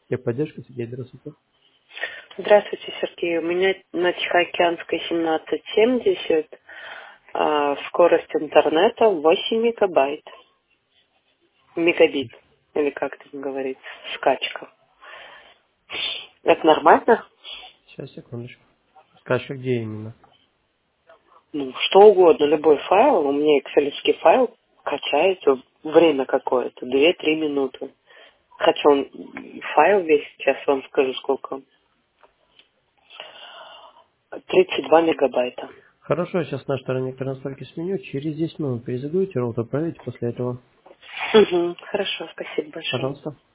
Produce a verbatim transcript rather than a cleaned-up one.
Техподдержка, Сергей, здравствуйте. Здравствуйте, Сергей. У меня на Тихоокеанской семнадцать семьдесят а, скорость интернета восемь мегабайт. Мегабит. Или как там говорится, скачка. Это нормально? Сейчас, секундочку. Скажи, где именно? Ну, что угодно, любой файл. У меня экселевский файл качается время какое-то, две-три минуты. Хотя он файл весь, сейчас вам скажу сколько. тридцать два мегабайта. Хорошо, сейчас на стороне настройки сменю. Через десять минут перезагрузите, роут отправите после этого. Угу, хорошо, спасибо большое. Пожалуйста.